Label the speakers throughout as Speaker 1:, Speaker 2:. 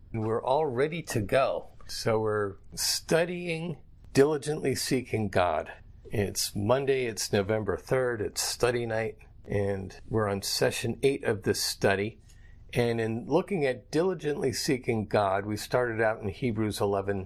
Speaker 1: We're all ready to go. So we're studying, diligently seeking God. It's Monday, it's November 3rd, it's study night, and we're on session 8 of this study. And in looking at diligently seeking God, we started out in Hebrews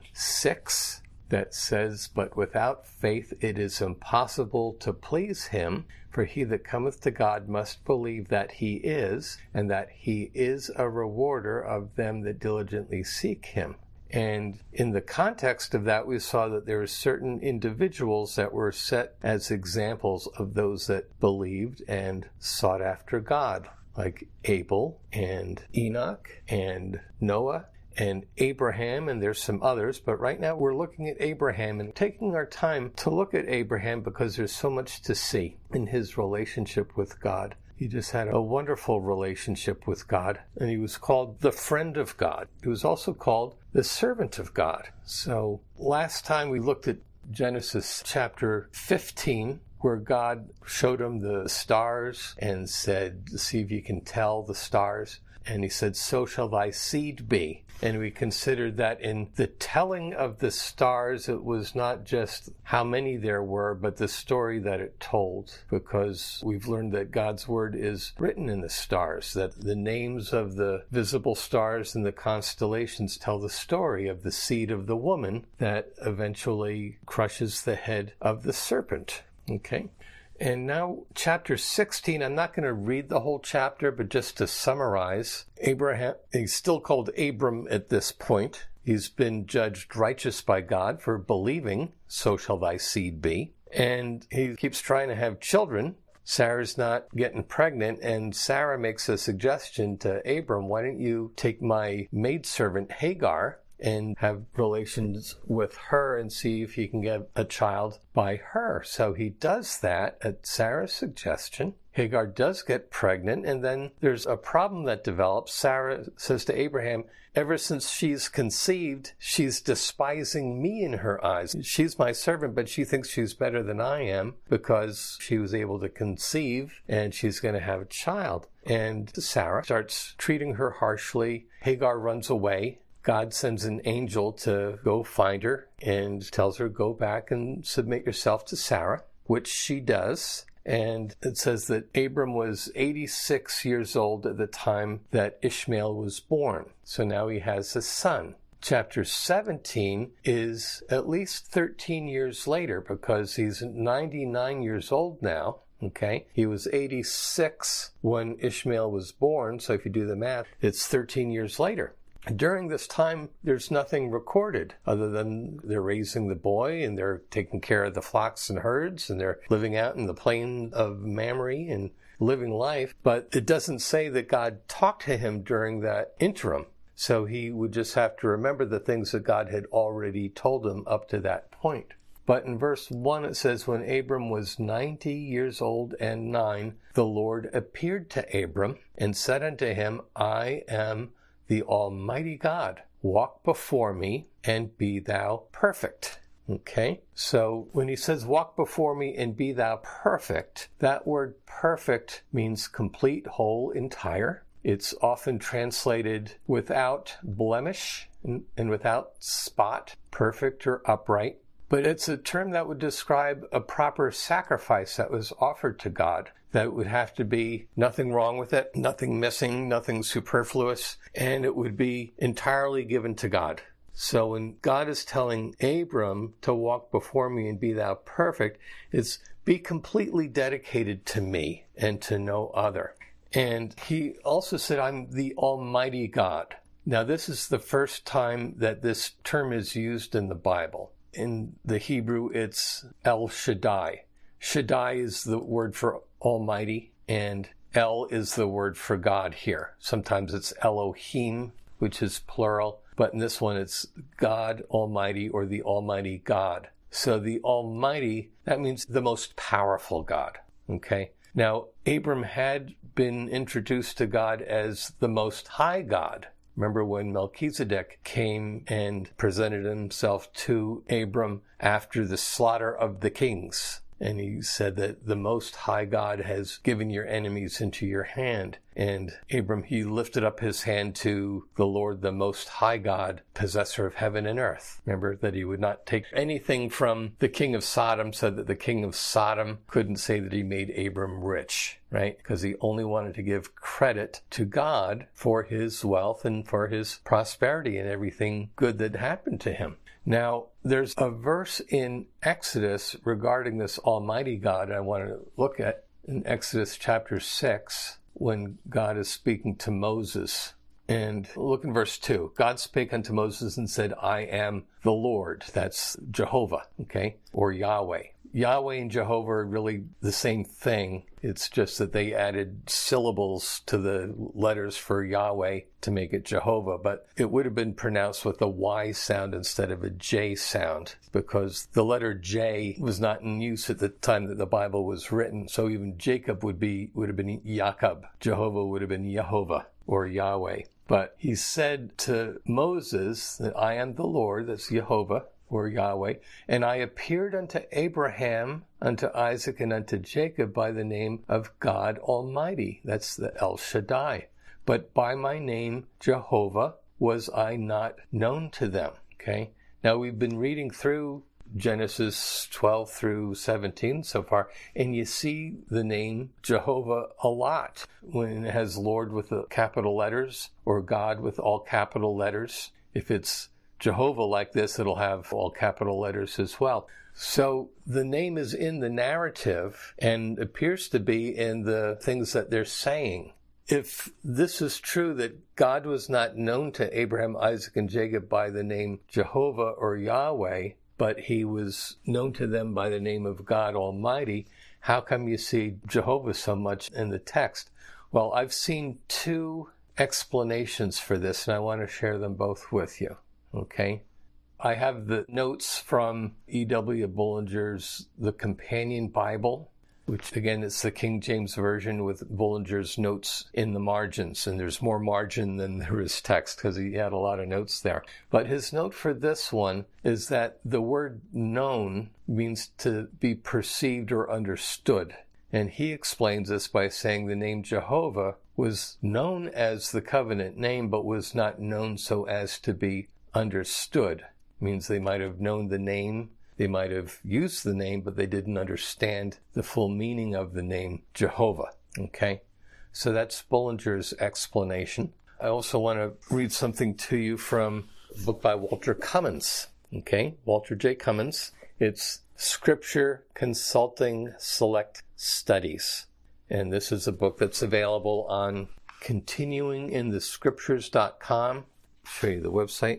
Speaker 1: 11:6 that says, "But without faith it is impossible to please him, for he that cometh to God must believe that he is, and that he is a rewarder of them that diligently seek him." And in the context of that, we saw that there were certain individuals that were set as examples of those that believed and sought after God, like Abel and Enoch and Noah and Abraham, and there's some others, but right now we're looking at Abraham and taking our time to look at Abraham because there's so much to see in his relationship with God. He just had a wonderful relationship with God, and he was called the friend of God. He was also called the servant of God. So last time we looked at Genesis chapter 15, where God showed him the stars and said, "See if you can tell the stars." And he said, "So shall thy seed be." And we considered that in the telling of the stars, it was not just how many there were, but the story that it told. Because we've learned that God's word is written in the stars, that the names of the visible stars and the constellations tell the story of the seed of the woman that eventually crushes the head of the serpent. Okay? And now, chapter 16, I'm not going to read the whole chapter, but just to summarize, Abraham, he's still called Abram at this point. He's been judged righteous by God for believing, "So shall thy seed be." And he keeps trying to have children. Sarah's not getting pregnant, and Sarah makes a suggestion to Abram, "Why don't you take my maidservant Hagar and have relations with her and see if he can get a child by her." So he does that at Sarah's suggestion. Hagar does get pregnant, and then there's a problem that develops. Sarah says to Abraham, "Ever since she's conceived, she's despising me in her eyes. She's my servant, but she thinks she's better than I am because she was able to conceive, and she's going to have a child." And Sarah starts treating her harshly. Hagar runs away. God sends an angel to go find her and tells her, "Go back and submit yourself to Sarah," which she does. And it says that Abram was 86 years old at the time that Ishmael was born. So now he has a son. Chapter 17 is at least 13 years later because he's 99 years old now. Okay, he was 86 when Ishmael was born. So if you do the math, it's 13 years later. During this time, there's nothing recorded other than they're raising the boy and they're taking care of the flocks and herds and they're living out in the plain of Mamre and living life. But it doesn't say that God talked to him during that interim. So he would just have to remember the things that God had already told him up to that point. But in verse 1 it says, "When Abram was 90 years old and 9, the Lord appeared to Abram and said unto him, I am the Almighty God. Walk before me and be thou perfect." Okay, so when he says walk before me and be thou perfect, that word perfect means complete, whole, entire. It's often translated without blemish and without spot, perfect or upright. But it's a term that would describe a proper sacrifice that was offered to God. That would have to be nothing wrong with it, nothing missing, nothing superfluous, and it would be entirely given to God. So when God is telling Abram to walk before me and be thou perfect, it's be completely dedicated to me and to no other. And he also said, I'm the Almighty God. Now this is the first time that this term is used in the Bible. In the Hebrew, it's El Shaddai. Shaddai is the word for Almighty, and El is the word for God here. Sometimes it's Elohim, which is plural, but in this one it's God Almighty or the Almighty God. So the Almighty, that means the most powerful God, okay? Now, Abram had been introduced to God as the Most High God. Remember when Melchizedek came and presented himself to Abram after the slaughter of the kings? And he said that the Most High God has given your enemies into your hand. And Abram, he lifted up his hand to the Lord, the Most High God, possessor of heaven and earth. Remember that he would not take anything from the king of Sodom, so that the king of Sodom couldn't say that he made Abram rich, right? Because he only wanted to give credit to God for his wealth and for his prosperity and everything good that happened to him. Now, there's a verse in Exodus regarding this Almighty God I want to look at in Exodus chapter 6 when God is speaking to Moses. And look in verse 2. God spake unto Moses and said, I am the Lord. That's Jehovah, okay? Or Yahweh. Yahweh and Jehovah are really the same thing. It's just that they added syllables to the letters for Yahweh to make it Jehovah. But it would have been pronounced with a Y sound instead of a J sound, because the letter J was not in use at the time that the Bible was written. So even Jacob would have been Jacob. Jehovah would have been Yehovah or Yahweh. But he said to Moses that I am the Lord, that's Jehovah, or Yahweh, and I appeared unto Abraham, unto Isaac, and unto Jacob by the name of God Almighty. That's the El Shaddai. But by my name, Jehovah, was I not known to them. Okay? Now we've been reading through Genesis 12 through 17 so far, and you see the name Jehovah a lot when it has Lord with the capital letters or God with all capital letters. If it's Jehovah like this, it'll have all capital letters as well. So the name is in the narrative and appears to be in the things that they're saying. If this is true that God was not known to Abraham, Isaac, and Jacob by the name Jehovah or Yahweh, but he was known to them by the name of God Almighty, how come you see Jehovah so much in the text? Well, I've seen two explanations for this, and I want to share them both with you. Okay? I have the notes from E.W. Bullinger's The Companion Bible, which again is the King James Version with Bullinger's notes in the margins. And there's more margin than there is text because he had a lot of notes there. But his note for this one is that the word known means to be perceived or understood. And he explains this by saying the name Jehovah was known as the covenant name, but was not known so as to be understood. It means they might have known the name, they might have used the name, but they didn't understand the full meaning of the name Jehovah. Okay? So that's Bullinger's explanation. I also want to read something to you from a book by Walter Cummins. Okay? Walter J. Cummins. It's Scripture Consulting Select Studies. And this is a book that's available on continuinginthe-scriptures.com. Show you the website.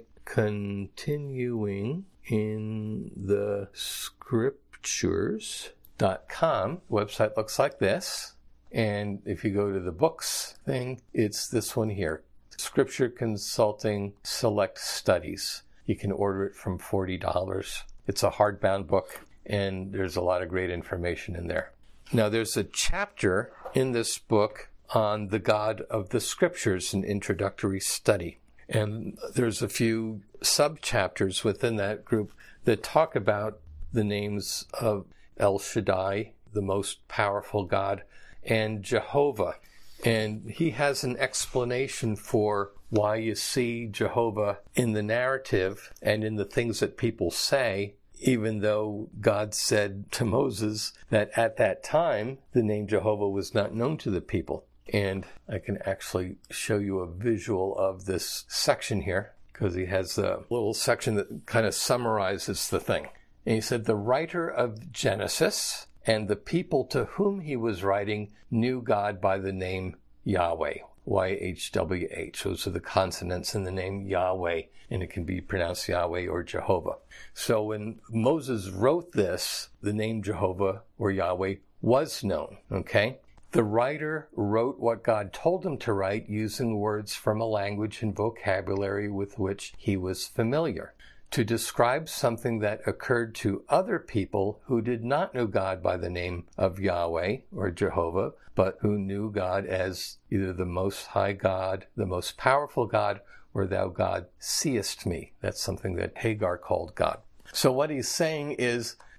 Speaker 1: continuinginthe-scriptures.com. Website looks like this. And if you go to the books thing, it's this one here. Scripture Consulting Select Studies. You can order it from $40. It's a hardbound book, and there's a lot of great information in there. Now, there's a chapter in this book on the God of the Scriptures, an introductory study. And there's a few sub-chapters within that group that talk about the names of El Shaddai, the most powerful God, and Jehovah. And he has an explanation for why you see Jehovah in the narrative and in the things that people say, even though God said to Moses that at that time, the name Jehovah was not known to the people. And I can actually show you a visual of this section here, because he has a little section that kind of summarizes the thing. And he said, the writer of Genesis and the people to whom he was writing knew God by the name Yahweh, Y-H-W-H. Those are the consonants in the name Yahweh, and it can be pronounced Yahweh or Jehovah. So when Moses wrote this, the name Jehovah or Yahweh was known, okay? The writer wrote what God told him to write using words from a language and vocabulary with which he was familiar, to describe something that occurred to other people who did not know God by the name of Yahweh or Jehovah, but who knew God as either the Most High God, the most powerful God, or thou God seest me. That's something that Hagar called God. So what he's saying is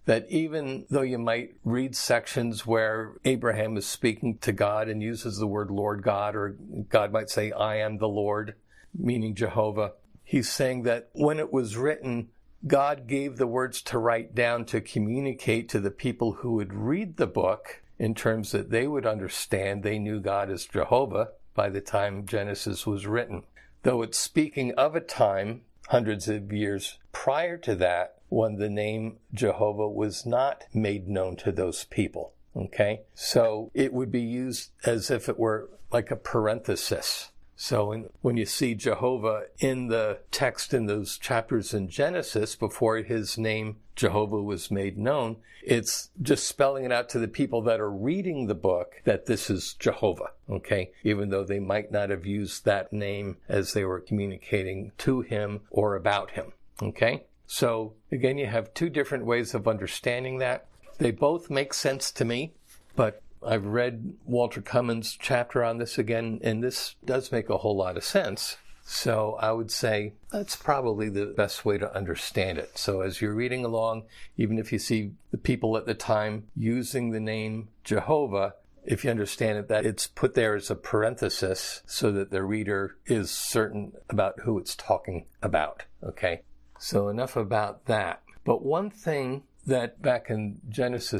Speaker 1: that even though you might read sections where Abraham is speaking to God and uses the word Lord God, or God might say, I am the Lord, meaning Jehovah, he's saying that when it was written, God gave the words to write down to communicate to the people who would read the book in terms that they would understand they knew God as Jehovah by the time Genesis was written. Though it's speaking of a time, hundreds of years prior to that, when the name Jehovah was not made known to those people. Okay? So it would be used as if it were like a parenthesis. So when you see Jehovah in the text in those chapters in Genesis, before his name Jehovah was made known, it's just spelling it out to the people that are reading the book that this is Jehovah, okay? Even though they might not have used that name as they were communicating to him or about him, okay? So again, you have two different ways of understanding that. They both make sense to me, but I've read Walter Cummins' chapter on this again, and this does make a whole lot of sense. So I would say that's probably the best way to understand it. So as you're reading along, even if you see the people at the time using the name Jehovah, if you understand it, that it's put there as a parenthesis so that the reader is certain about who it's talking about. Okay? So enough about that. But one thing that back in Genesis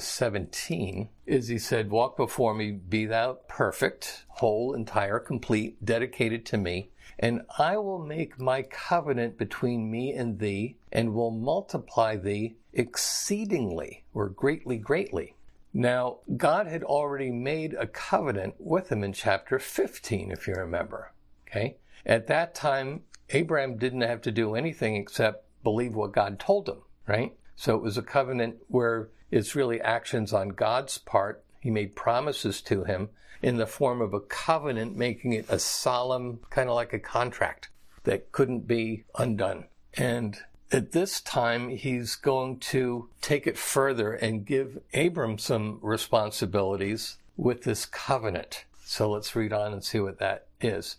Speaker 1: 17 is he said, walk before me, be thou perfect, whole, entire, complete, dedicated to me, and I will make my covenant between me and thee, and will multiply thee exceedingly, or greatly, greatly. Now, God had already made a covenant with him in chapter 15, if you remember. Okay? At that time, Abraham didn't have to do anything except believe what God told him, right? So it was a covenant where it's really actions on God's part. He made promises to him in the form of a covenant, making it a solemn, kind of like a contract that couldn't be undone. And at this time, he's going to take it further and give Abram some responsibilities with this covenant. So let's read on and see what that is.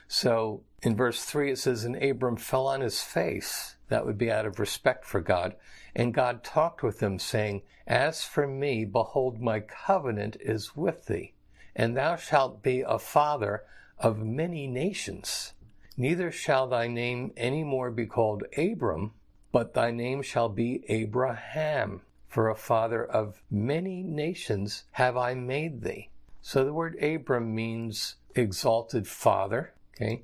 Speaker 1: So in verse 3, it says, and Abram fell on his face. That would be out of respect for God. And God talked with him, saying, as for me, behold, my covenant is with thee, and thou shalt be a father of many nations. Neither shall thy name any more be called Abram, but thy name shall be Abraham. For a father of many nations have I made thee. So the word Abram means exalted father. Okay,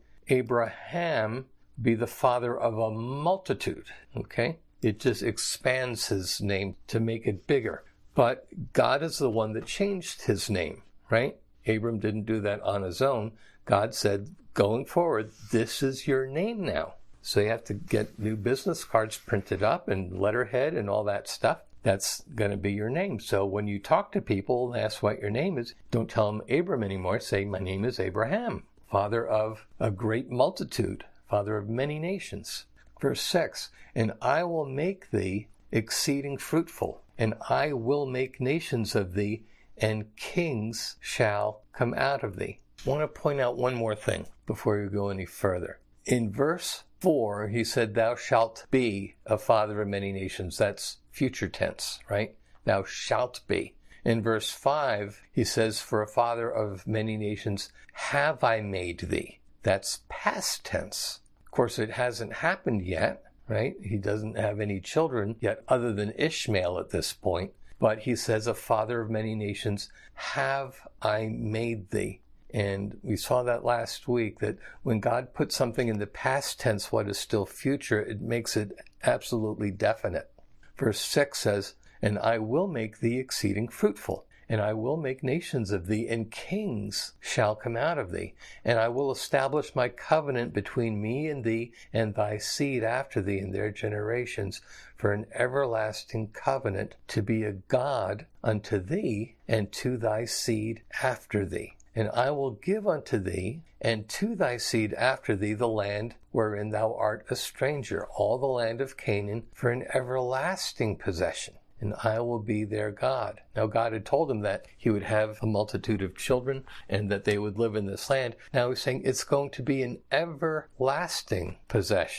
Speaker 1: Abraham be the father of a multitude. Okay, it just expands his name to make it bigger. But God is the one that changed his name, right? Abram didn't do that on his own. God said, going forward, this is your name now. So you have to get new business cards printed up and letterhead and all that stuff. That's going to be your name. So when you talk to people and ask what your name is, don't tell them Abram anymore. Say, my name is Abraham, father of a great multitude, father of many nations. Verse 6, and I will make thee exceeding fruitful, and I will make nations of thee, and kings shall come out of thee. I want to point out one more thing before you go any further. In verse 4, he said, thou shalt be a father of many nations. That's future tense, right? Thou shalt be. In verse 5, he says, for a father of many nations have I made thee. That's past tense. Of course, it hasn't happened yet, right? He doesn't have any children yet other than Ishmael at this point. But he says, a father of many nations have I made thee. And we saw that last week, that when God puts something in the past tense, what is still future, it makes it absolutely definite. Verse 6 says, and I will make thee exceeding fruitful, and I will make nations of thee, and kings shall come out of thee. And I will establish my covenant between me and thee, and thy seed after thee in their generations, for an everlasting covenant, to be a God unto thee, and to thy seed after thee. And I will give unto thee, and to thy seed after thee, the land wherein thou art a stranger, all the land of Canaan, for an everlasting possession. And I will be their God. Now God had told him that he would have a multitude of children and that they would live in this land. Now he's saying it's going to be an everlasting possession.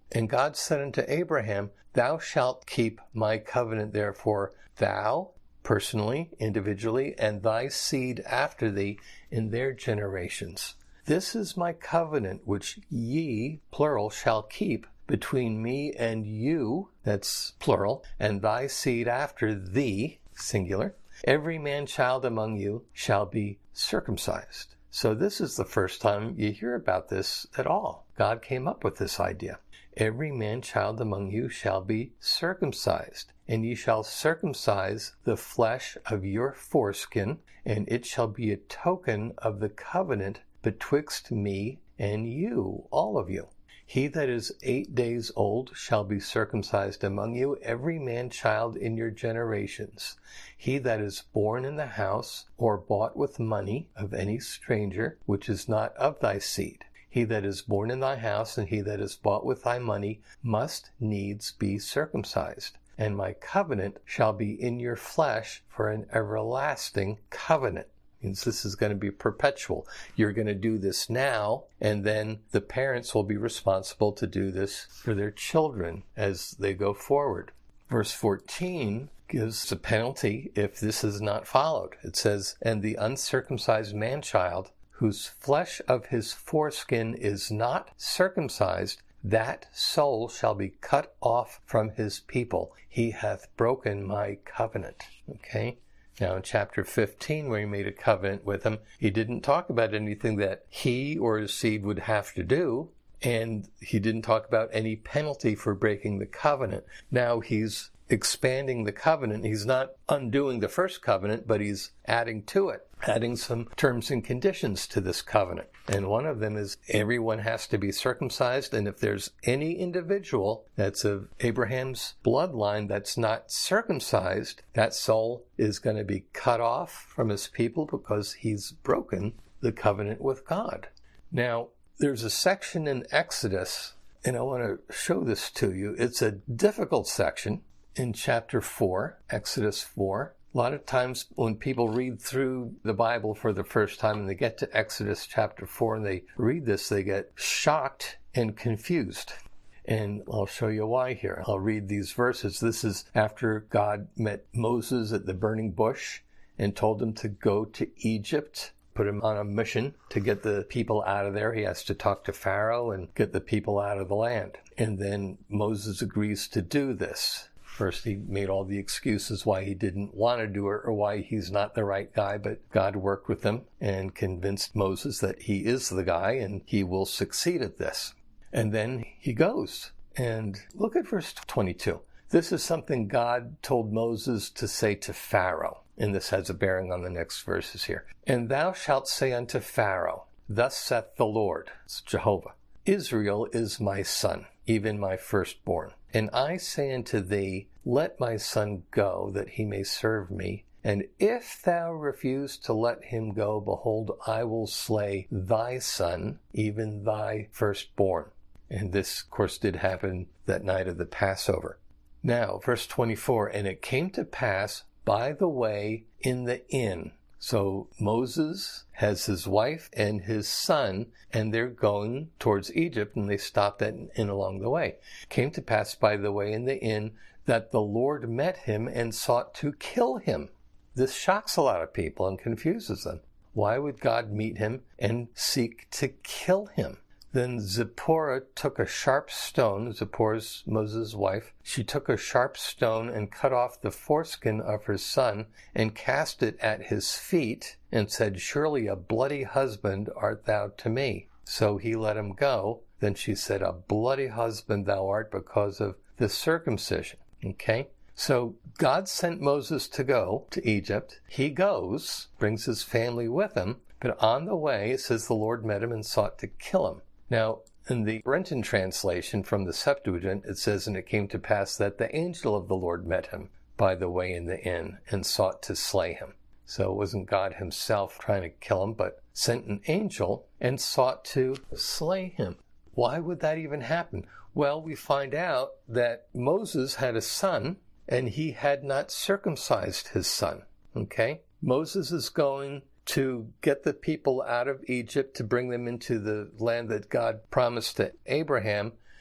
Speaker 1: And God said unto Abraham, Thou shalt keep my covenant, therefore, thou, personally, individually, and thy seed after thee in their generations. This is my covenant which ye, plural, shall keep between me and you, that's plural, and thy seed after thee, singular. Every man-child among you shall be circumcised. So this is the first time you hear about this at all. God came up with this idea. Every man-child among you shall be circumcised, and ye shall circumcise the flesh of your foreskin, and it shall be a token of the covenant betwixt me and you, all of you. He that is 8 days old shall be circumcised among you, every man-child in your generations. He that is born in the house, or bought with money of any stranger, which is not of thy seed. He that is born in thy house, and he that is bought with thy money, must needs be circumcised. And my covenant shall be in your flesh for an everlasting covenant. Means this is going to be perpetual. You're going to do this now, and then the parents will be responsible to do this for their children as they go forward. Verse 14 gives a penalty if this is not followed. It says, And the uncircumcised man-child, whose flesh of his foreskin is not circumcised, that soul shall be cut off from his people. He hath broken my covenant. Okay? Now, in chapter 15, where he made a covenant with him, he didn't talk about anything that he or his seed would have to do, and he didn't talk about any penalty for breaking the covenant. Now he's expanding the covenant. He's not undoing the first covenant, but he's adding to it, adding some terms and conditions to this covenant. And one of them is everyone has to be circumcised, and if there's any individual that's of Abraham's bloodline that's not circumcised, that soul is going to be cut off from his people because he's broken the covenant with God. Now, there's a section in Exodus, and I want to show this to you. It's a difficult section in chapter 4, Exodus 4. A lot of times when people read through the Bible for the first time and they get to Exodus chapter 4 and they read this, they get shocked and confused. And I'll show you why here. I'll read these verses. This is after God met Moses at the burning bush and told him to go to Egypt, put him on a mission to get the people out of there. He has to talk to Pharaoh and get the people out of the land. And then Moses agrees to do this. First, he made all the excuses why he didn't want to do it or why he's not the right guy, but God worked with him and convinced Moses that he is the guy and he will succeed at this. And then he goes. And look at verse 22. This is something God told Moses to say to Pharaoh. And this has a bearing on the next verses here. And thou shalt say unto Pharaoh, Thus saith the Lord, it's Jehovah, Israel is my son, even my firstborn. And I say unto thee, Let my son go, that he may serve me. And if thou refuse to let him go, behold, I will slay thy son, even thy firstborn. And this, of course, did happen that night of the Passover. Now, verse 24, And it came to pass by the way in the inn. So Moses has his wife and his son, and they're going towards Egypt, and they stopped at an inn along the way. Came to pass by the way in the inn that the Lord met him and sought to kill him. This shocks a lot of people and confuses them. Why would God meet him and seek to kill him? Then Zipporah took a sharp stone, Zipporah's Moses' wife. She took a sharp stone and cut off the foreskin of her son and cast it at his feet and said, Surely a bloody husband art thou to me. So he let him go. Then she said, A bloody husband thou art because of the circumcision. Okay? So God sent Moses to go to Egypt. He goes, brings his family with him, but on the way, it says the Lord met him and sought to kill him. Now, in the Brenton translation from the Septuagint, it says, And it came to pass that the angel of the Lord met him by the way in the inn and sought to slay him. So it wasn't God himself trying to kill him, but sent an angel and sought to slay him. Why would that even happen? Well, we find out that Moses had a son, and he had not circumcised his son. Okay? Moses is going to get the people out of Egypt to bring them into the land that God promised to Abraham.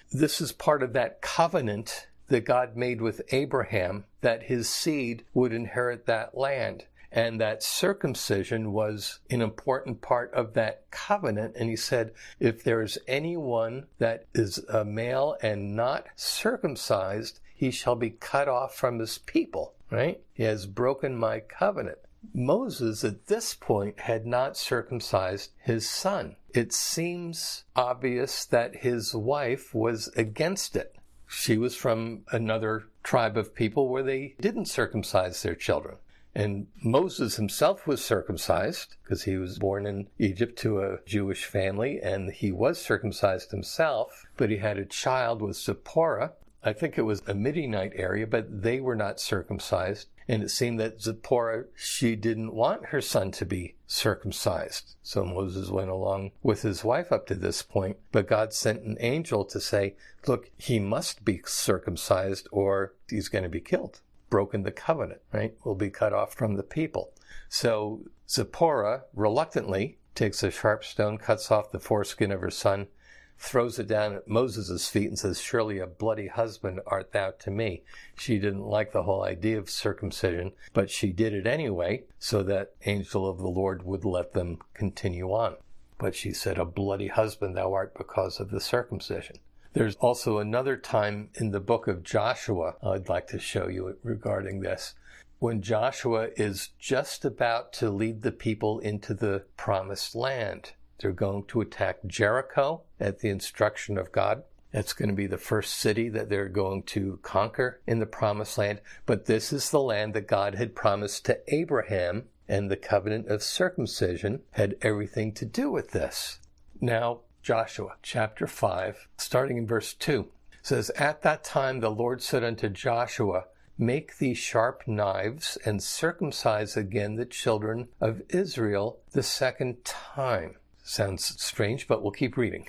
Speaker 1: this is part of that covenant that God made with Abraham, that his seed would inherit that land. And that circumcision was an important part of that covenant. And he said, if there's anyone that is a male and not circumcised, he shall be cut off from his people, right? He has broken my covenant. Moses at this point had not circumcised his son. It seems obvious that his wife was against it. She was from another tribe of people where they didn't circumcise their children. And Moses himself was circumcised because he was born in Egypt to a Jewish family, and he was circumcised himself, but he had a child with Zipporah. I think it was a Midianite area, but they were not circumcised. And it seemed that Zipporah, she didn't want her son to be circumcised. So Moses went along with his wife up to this point, but God sent an angel to say, look, he must be circumcised or he's going to be killed. Broken the covenant, right? Will be cut off from the people. So Zipporah reluctantly takes a sharp stone, cuts off the foreskin of her son, throws it down at Moses' feet and says, surely a bloody husband art thou to me. She didn't like the whole idea of circumcision, but she did it anyway so that angel of the Lord would let them continue on. But she said, a bloody husband thou art because of the circumcision. There's also another time in the book of Joshua I'd like to show you regarding this. When Joshua is just about to lead the people into the promised land. They're going to attack Jericho at the instruction of God. That's going to be the first city that they're going to conquer in the promised land. But this is the land that God had promised to Abraham, and the covenant of circumcision had everything to do with this. Now, Joshua chapter 5, starting in verse 2, says, At that time the Lord said unto Joshua, Make thee sharp knives, and circumcise again the children of Israel the second time. Sounds strange, but we'll keep reading.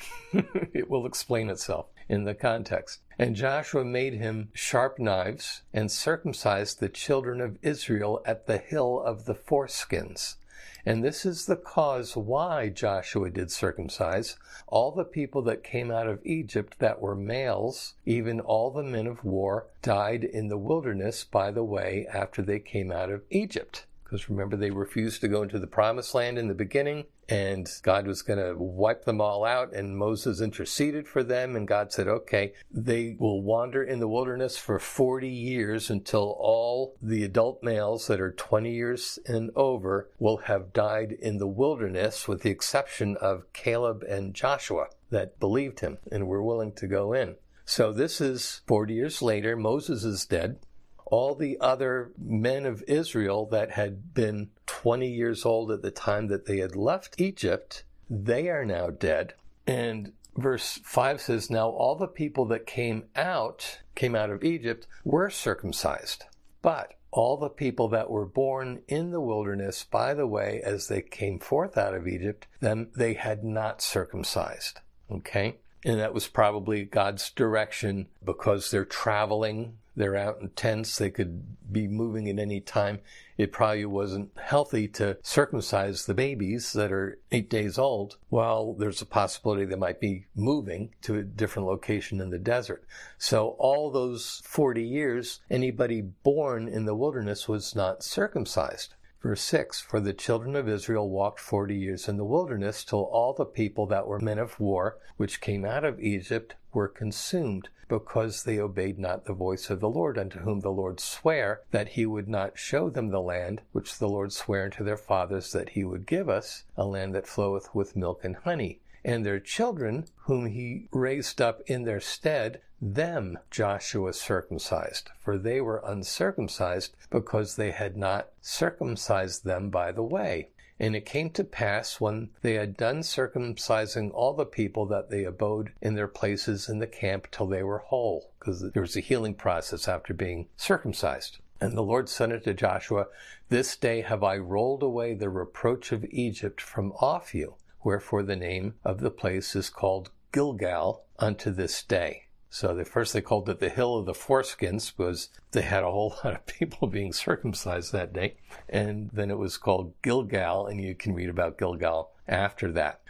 Speaker 1: It will explain itself in the context. And Joshua made him sharp knives, and circumcised the children of Israel at the hill of the foreskins. And this is the cause why Joshua did circumcise all the people that came out of Egypt that were males, even all the men of war, died in the wilderness by the way after they came out of Egypt. Because remember, they refused to go into the promised land in the beginning, and God was going to wipe them all out, and Moses interceded for them, and God said, okay, they will wander in the wilderness for 40 years until all the adult males that are 20 years and over will have died in the wilderness, with the exception of Caleb and Joshua that believed him and were willing to go in. So this is 40 years later. Moses is dead. All the other men of Israel that had been 20 years old at the time that they had left Egypt, they are now dead. And verse 5 says, Now all the people that came out of Egypt were circumcised. But all the people that were born in the wilderness, by the way, as they came forth out of Egypt, them they had not circumcised. Okay? And that was probably God's direction because they're traveling. They're out in tents. They could be moving at any time. It probably wasn't healthy to circumcise the babies that are 8 days old while there's a possibility they might be moving to a different location in the desert. So all those 40 years, anybody born in the wilderness was not circumcised. Verse 6, For the children of Israel walked 40 years in the wilderness till all the people that were men of war, which came out of Egypt, were consumed, because they obeyed not the voice of the Lord, unto whom the Lord sware that he would not show them the land, which the Lord sware unto their fathers that he would give us, a land that floweth with milk and honey. And their children, whom he raised up in their stead, them Joshua circumcised, for they were uncircumcised, because they had not circumcised them by the way. And it came to pass, when they had done circumcising all the people, that they abode in their places in the camp till they were whole, because there was a healing process after being circumcised. And the Lord said unto Joshua, This day have I rolled away the reproach of Egypt from off you. Wherefore the name of the place is called Gilgal unto this day. So they called it the Hill of the Foreskins, because they had a whole lot of people being circumcised that day. And then it was called Gilgal, and you can read about Gilgal after that.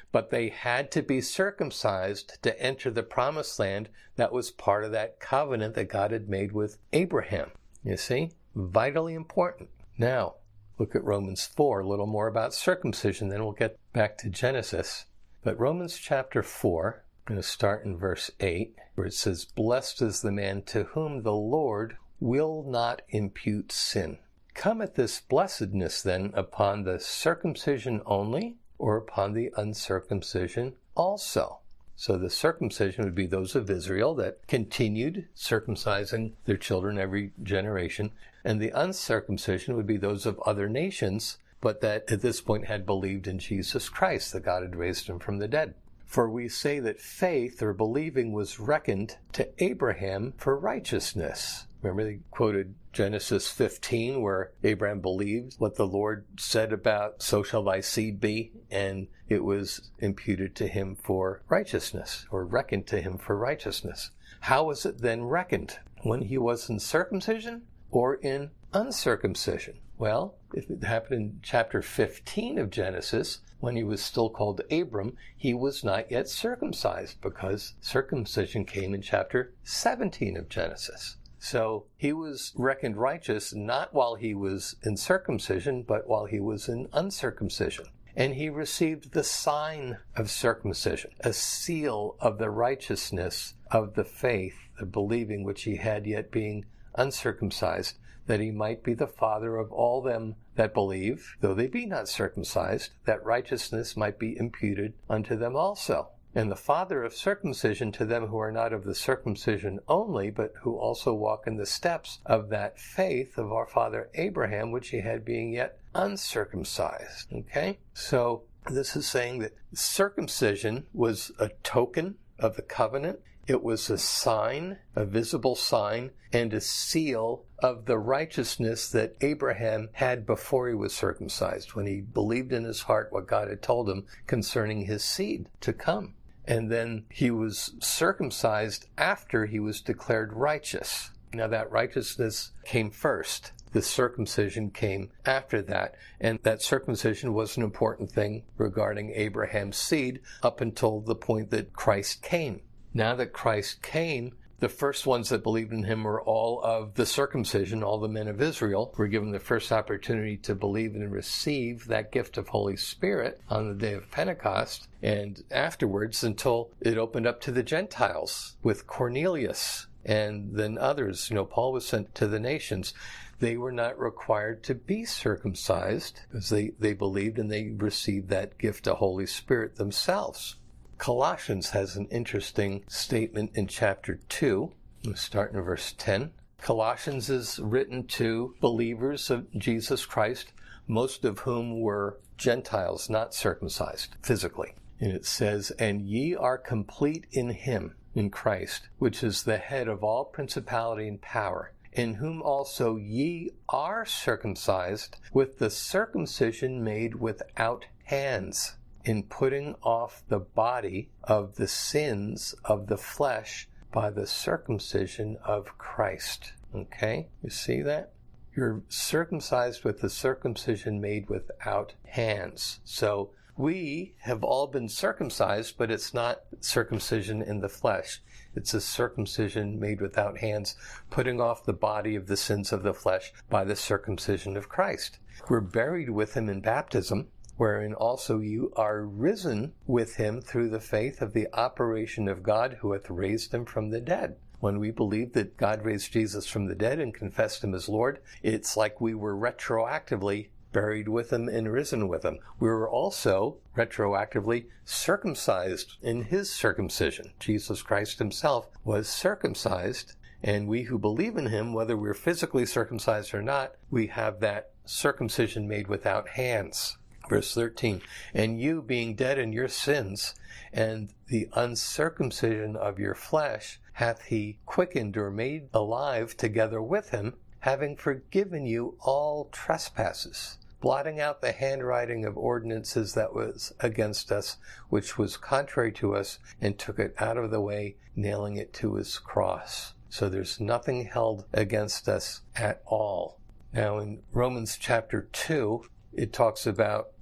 Speaker 1: but they had to be circumcised to enter the promised land that was part of that covenant that God had made with Abraham. You see? Vitally important. Now, look at Romans 4, a little more about circumcision, then we'll get back to Genesis. But Romans chapter 4, I'm going to start in verse 8, where it says, "Blessed is the man to whom the Lord will not impute sin." Cometh this blessedness then upon the circumcision only, or upon the uncircumcision also? So the circumcision would be those of Israel that continued circumcising their children every generation, and the uncircumcision would be those of other nations, but that at this point had believed in Jesus Christ, that God had raised him from the dead. For we say that faith or believing was reckoned to Abraham for righteousness. Remember they quoted Genesis 15, where Abraham believed what the Lord said about, "So shall thy seed be," and it was imputed to him for righteousness, or reckoned to him for righteousness. How was it then reckoned? When he was in circumcision or in uncircumcision? Well, if it happened in chapter 15 of Genesis, when he was still called Abram, he was not yet circumcised, because circumcision came in chapter 17 of Genesis. So he was reckoned righteous not while he was in circumcision, but while he was in uncircumcision. And he received the sign of circumcision, a seal of the righteousness of the faith, the believing which he had yet being uncircumcised, that he might be the father of all them that believe, though they be not circumcised, that righteousness might be imputed unto them also. And the father of circumcision to them who are not of the circumcision only, but who also walk in the steps of that faith of our father Abraham, which he had being yet uncircumcised. Okay? So this is saying that circumcision was a token of the covenant. It was a sign, a visible sign, and a seal of the righteousness that Abraham had before he was circumcised, when he believed in his heart what God had told him concerning his seed to come. And then he was circumcised after he was declared righteous. Now that righteousness came first. The circumcision came after that. And that circumcision was an important thing regarding Abraham's seed up until the point that Christ came. Now that Christ came, the first ones that believed in him were all of the circumcision. All the men of Israel were given the first opportunity to believe and receive that gift of Holy Spirit on the day of Pentecost, and afterwards until it opened up to the Gentiles with Cornelius and then others. Paul was sent to the nations. They were not required to be circumcised because they believed and they received that gift of Holy Spirit themselves. Colossians has an interesting statement in chapter 2. We'll start in verse 10. Colossians is written to believers of Jesus Christ, most of whom were Gentiles, not circumcised physically. And it says, "And ye are complete in him," in Christ, "which is the head of all principality and power, in whom also ye are circumcised with the circumcision made without hands, in putting off the body of the sins of the flesh by the circumcision of Christ." Okay? You see that? You're circumcised with the circumcision made without hands. So we have all been circumcised, but it's not circumcision in the flesh. It's a circumcision made without hands, putting off the body of the sins of the flesh by the circumcision of Christ. We're buried with him in baptism, wherein also you are risen with him through the faith of the operation of God who hath raised him from the dead. When we believe that God raised Jesus from the dead and confessed him as Lord, it's like we were retroactively buried with him and risen with him. We were also retroactively circumcised in his circumcision. Jesus Christ himself was circumcised, and we who believe in him, whether we're physically circumcised or not, we have that circumcision made without hands. Verse 13, "And you, being dead in your sins, and the uncircumcision of your flesh, hath he quickened or made alive together with him, having forgiven you all trespasses, blotting out the handwriting of ordinances that was against us, which was contrary to us, and took it out of the way, nailing it to his cross." So there's nothing held against us at all. Now in Romans chapter 2, it talks about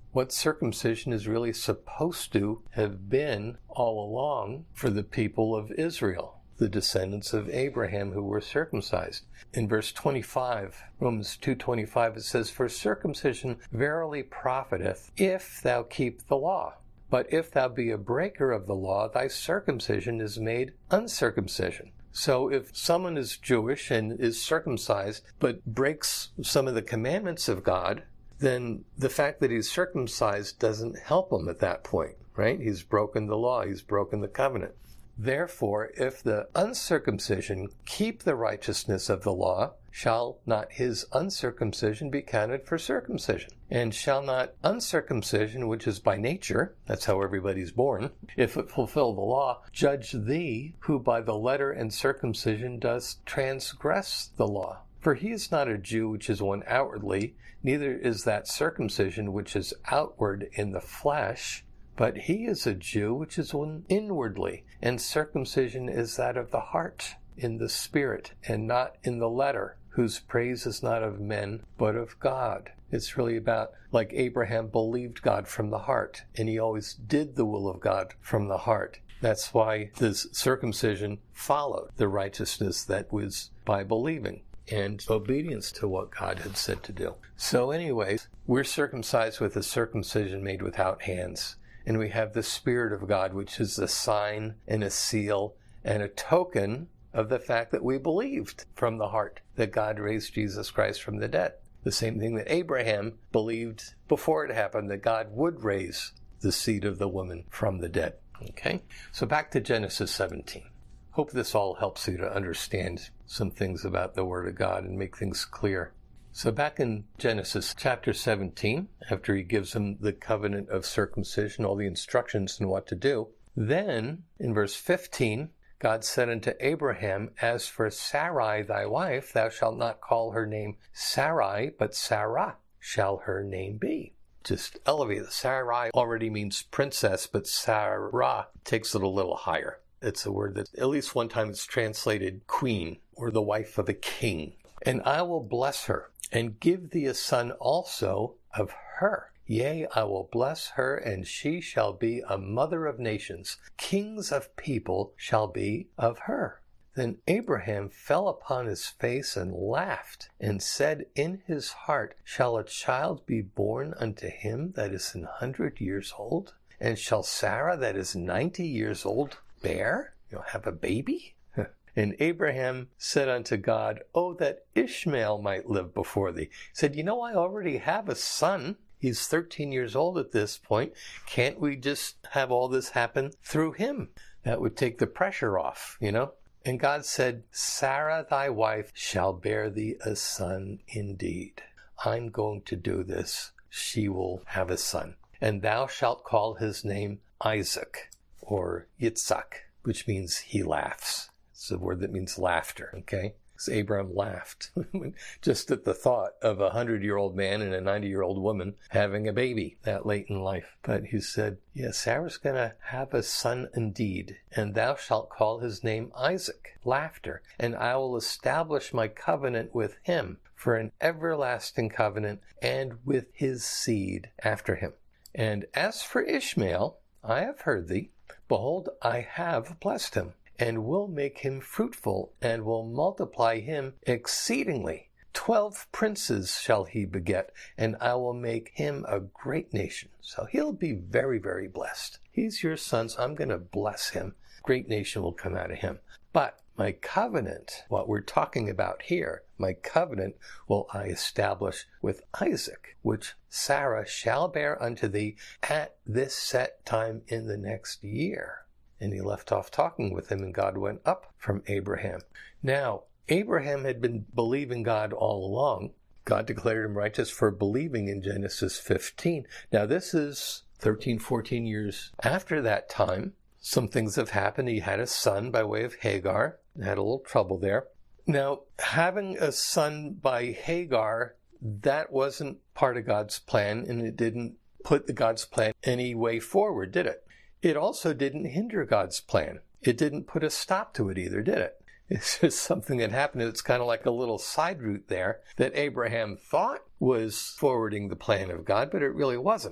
Speaker 1: what circumcision is really supposed to have been all along for the people of Israel, the descendants of Abraham who were circumcised. In verse 25, Romans 2:25, it says, "For circumcision verily profiteth, if thou keep the law. But if thou be a breaker of the law, thy circumcision is made uncircumcision." So if someone is Jewish and is circumcised, but breaks some of the commandments of God, then the fact that he's circumcised doesn't help him at that point, right? He's broken the law. He's broken the covenant. Therefore, if the uncircumcision keep the righteousness of the law, shall not his uncircumcision be counted for circumcision? And shall not uncircumcision, which is by nature, that's how everybody's born, if it fulfill the law, judge thee, who by the letter and circumcision does transgress the law? For he is not a Jew which is one outwardly, neither is that circumcision which is outward in the flesh, but he is a Jew which is one inwardly, and circumcision is that of the heart, in the spirit, and not in the letter, whose praise is not of men, but of God. It's really about, like Abraham believed God from the heart, and he always did the will of God from the heart. That's why this circumcision followed the righteousness that was by believing and obedience to what God had said to do. So anyways, we're circumcised with a circumcision made without hands. And we have the Spirit of God, which is a sign and a seal and a token of the fact that we believed from the heart that God raised Jesus Christ from the dead. The same thing that Abraham believed before it happened, that God would raise the seed of the woman from the dead. Okay? So back to Genesis 17. Hope this all helps you to understand some things about the Word of God and make things clear. So back in Genesis chapter 17, after he gives them the covenant of circumcision, all the instructions on what to do, then in verse 15, God said unto Abraham, "As for Sarai thy wife, thou shalt not call her name Sarai, but Sarah shall her name be." Just elevate it. Sarai already means princess, but Sarah takes it a little higher. It's a word that at least one time it's translated queen or the wife of a king. "And I will bless her, and give thee a son also of her. Yea, I will bless her, and she shall be a mother of nations. Kings of people shall be of her." Then Abraham fell upon his face and laughed, and said in his heart, "Shall a child be born unto him that is 100 years old? And shall Sarah that is 90 years old bear?" Have a baby? And Abraham said unto God, "Oh, that Ishmael might live before thee." He said, I already have a son. He's 13 years old at this point. Can't we just have all this happen through him? That would take the pressure off, And God said, "Sarah thy wife shall bear thee a son indeed." I'm going to do this. She will have a son. "And thou shalt call his name Isaac," or Yitzhak, which means he laughs. It's a word that means laughter, okay? Because Abraham laughed just at the thought of a 100-year-old man and a 90-year-old woman having a baby that late in life. But he said, Sarah's going to have a son indeed, and thou shalt call his name Isaac, laughter, and I will establish my covenant with him for an everlasting covenant, and with his seed after him. And as for Ishmael, I have heard thee. Behold, I have blessed him, and will make him fruitful, and will multiply him exceedingly. 12 princes shall he beget, and I will make him a great nation. So he'll be very, very blessed. He's your son, so I'm going to bless him. Great nation will come out of him. But my covenant, what we're talking about here, my covenant will I establish with Isaac, which Sarah shall bear unto thee at this set time in the next year. And he left off talking with him, and God went up from Abraham. Now, Abraham had been believing God all along. God declared him righteous for believing in Genesis 15. Now, this is 13, 14 years after that time. Some things have happened. He had a son by way of Hagar. Had a little trouble there. Now, having a son by Hagar, that wasn't part of God's plan, and it didn't put God's plan any way forward, did it? It also didn't hinder God's plan. It didn't put a stop to it either, did it? It's just something that happened. It's kind of like a little side route there that Abraham thought was forwarding the plan of God, but it really wasn't.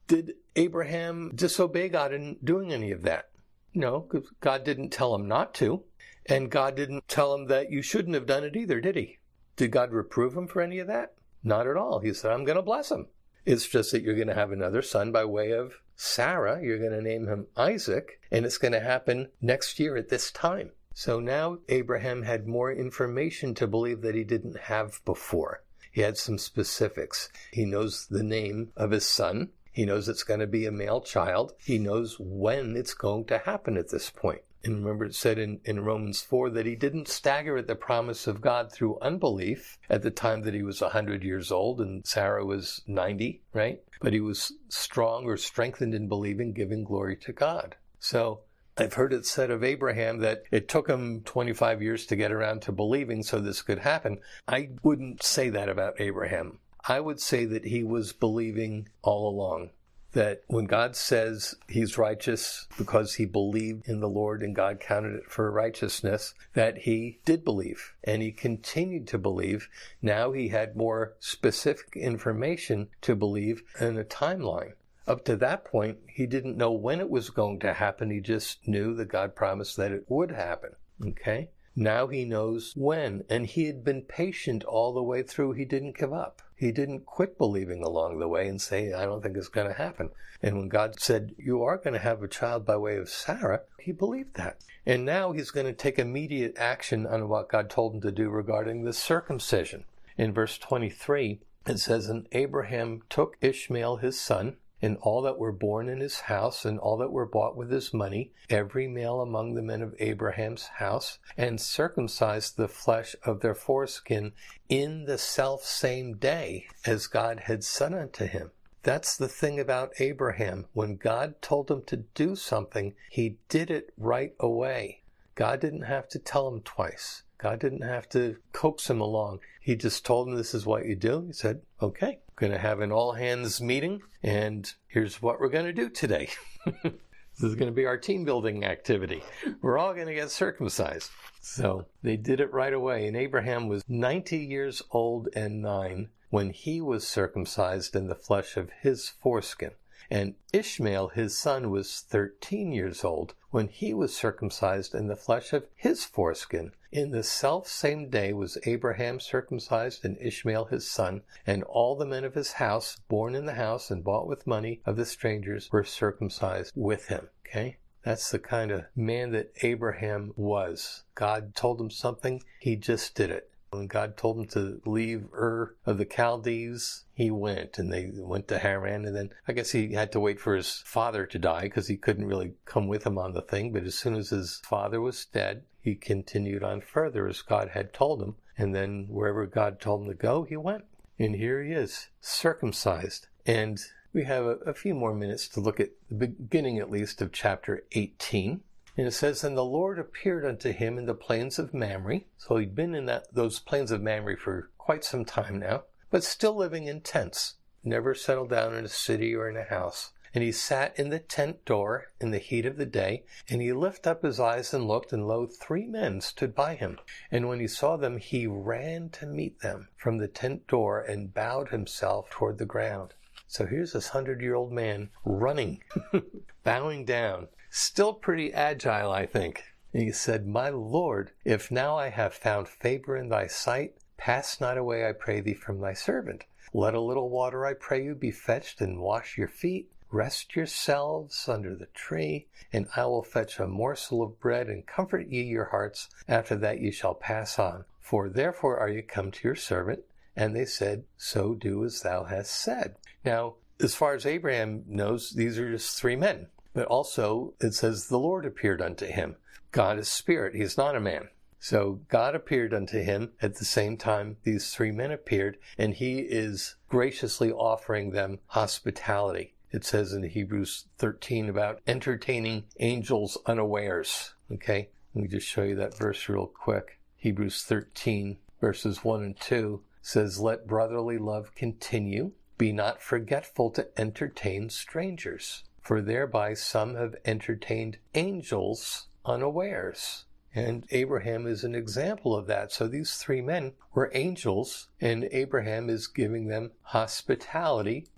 Speaker 1: Did Abraham disobey God in doing any of that? No, because God didn't tell him not to. And God didn't tell him that you shouldn't have done it either, did he? Did God reprove him for any of that? Not at all. He said, I'm going to bless him. It's just that you're going to have another son by way of Sarah. You're going to name him Isaac, and it's going to happen next year at this time. So now Abraham had more information to believe that he didn't have before. He had some specifics. He knows the name of his son. He knows it's going to be a male child. He knows when it's going to happen at this point. And remember, it said in Romans 4 that he didn't stagger at the promise of God through unbelief at the time that he was 100 years old and Sarah was 90, right? But he was strong or strengthened in believing, giving glory to God. So I've heard it said of Abraham that it took him 25 years to get around to believing so this could happen. I wouldn't say that about Abraham. I would say that he was believing all along. That when God says he's righteous because he believed in the Lord and God counted it for righteousness, that he did believe and he continued to believe. Now he had more specific information to believe in a timeline. Up to that point, he didn't know when it was going to happen. He just knew that God promised that it would happen. Okay? Now he knows when, and he had been patient all the way through. He didn't give up. He didn't quit believing along the way and say, I don't think it's going to happen. And when God said, you are going to have a child by way of Sarah, he believed that. And now he's going to take immediate action on what God told him to do regarding the circumcision. In verse 23, it says, And Abraham took Ishmael his son, and all that were born in his house, and all that were bought with his money, every male among the men of Abraham's house, and circumcised the flesh of their foreskin in the selfsame day as God had said unto him. That's the thing about Abraham. When God told him to do something, he did it right away. God didn't have to tell him twice. God didn't have to coax him along. He just told him, this is what you do. He said, okay, going to have an all-hands meeting, and here's what we're going to do today. This is going to be our team building activity. We're all going to get circumcised. So they did it right away. And Abraham was 90 years old and 9 when he was circumcised in the flesh of his foreskin. And Ishmael, his son, was 13 years old when he was circumcised in the flesh of his foreskin. In the selfsame day was Abraham circumcised and Ishmael his son, and all the men of his house, born in the house and bought with money of the strangers, were circumcised with him. Okay? That's the kind of man that Abraham was. God told him something, he just did it. When God told him to leave Ur of the Chaldees, he went, and they went to Haran, and then I guess he had to wait for his father to die because he couldn't really come with him on the thing. But as soon as his father was dead, he continued on further as God had told him, and then wherever God told him to go, he went. And here he is, circumcised. And we have a few more minutes to look at the beginning, at least, of chapter 18. And it says, And the Lord appeared unto him in the plains of Mamre. So he'd been in those plains of Mamre for quite some time now, but still living in tents. Never settled down in a city or in a house. And he sat in the tent door in the heat of the day, and he lifted up his eyes and looked, and lo, 3 men stood by him. And when he saw them, he ran to meet them from the tent door and bowed himself toward the ground. So here's this 100-year-old man running, bowing down. Still pretty agile, I think. And he said, My Lord, if now I have found favor in thy sight, pass not away, I pray thee, from thy servant. Let a little water, I pray you, be fetched, and wash your feet. Rest yourselves under the tree, and I will fetch a morsel of bread, and comfort ye your hearts. After that ye shall pass on. For therefore are ye come to your servant. And they said, So do as thou hast said. Now, as far as Abraham knows, these are just 3 men. But also, it says, the Lord appeared unto him. God is spirit. He is not a man. So God appeared unto him. At the same time, these 3 men appeared, and he is graciously offering them hospitality. It says in Hebrews 13 about entertaining angels unawares. Okay? Let me just show you that verse real quick. Hebrews 13, verses 1 and 2 says, Let brotherly love continue. Be not forgetful to entertain strangers. For thereby some have entertained angels unawares. And Abraham is an example of that. So these 3 men were angels, and Abraham is giving them hospitality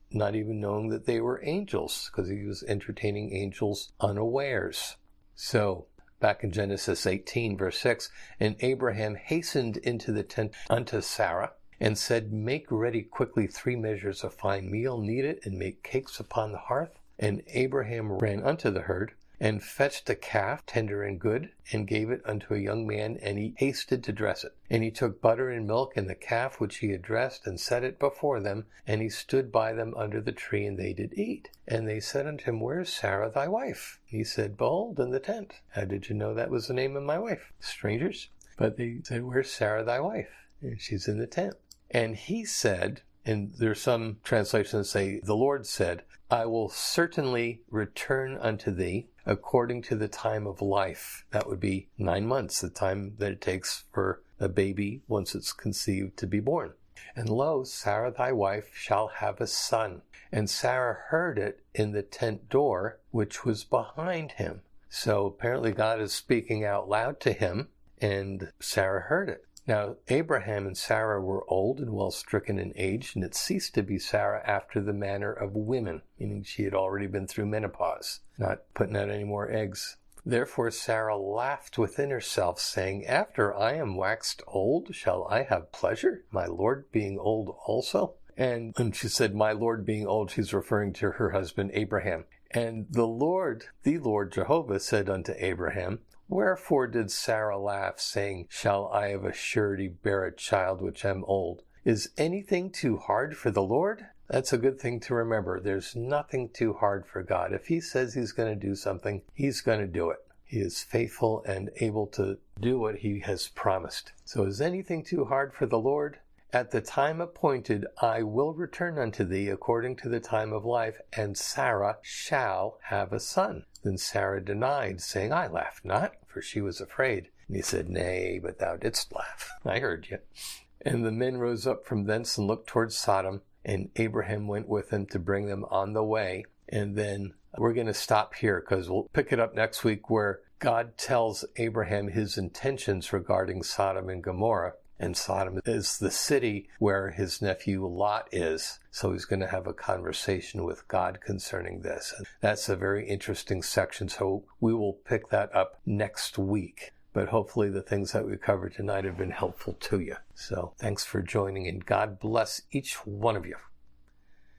Speaker 1: not even knowing that they were angels, because he was entertaining angels unawares. So, back in Genesis 18, verse 6, and Abraham hastened into the tent unto Sarah, and said, Make ready quickly 3 measures of fine meal, knead it, and make cakes upon the hearth. And Abraham ran unto the herd, and fetched a calf, tender and good, and gave it unto a young man, and he hasted to dress it. And he took butter and milk, and the calf which he had dressed, and set it before them, and he stood by them under the tree, and they did eat. And they said unto him, Where is Sarah thy wife? He said, Behold, in the tent. How did you know that was the name of my wife? Strangers. But they said, Where's Sarah thy wife? And she's in the tent. And he said, and there's some translations that say, the Lord said, I will certainly return unto thee according to the time of life. That would be 9 months, the time that it takes for a baby, once it's conceived, to be born. And lo, Sarah thy wife shall have a son. And Sarah heard it in the tent door, which was behind him. So apparently God is speaking out loud to him, and Sarah heard it. Now, Abraham and Sarah were old and well stricken in age, and it ceased to be Sarah after the manner of women, meaning she had already been through menopause, not putting out any more eggs. Therefore Sarah laughed within herself, saying, After I am waxed old, shall I have pleasure, my Lord being old also? And when she said, my Lord being old, she's referring to her husband Abraham. And the Lord Jehovah, said unto Abraham, Wherefore did Sarah laugh, saying, Shall I of a surety bear a child which am old? Is anything too hard for the Lord? That's a good thing to remember. There's nothing too hard for God. If he says he's going to do something, he's going to do it. He is faithful and able to do what he has promised. So is anything too hard for the Lord? At the time appointed, I will return unto thee according to the time of life, and Sarah shall have a son. Then Sarah denied, saying, I laughed not, for she was afraid. And he said, Nay, but thou didst laugh. I heard you. And the men rose up from thence and looked towards Sodom, and Abraham went with them to bring them on the way. And then we're going to stop here, because we'll pick it up next week, where God tells Abraham his intentions regarding Sodom and Gomorrah. And Sodom is the city where his nephew Lot is. So he's going to have a conversation with God concerning this. And that's a very interesting section. So we will pick that up next week. But hopefully the things that we covered tonight have been helpful to you. So thanks for joining, and God bless each one of you.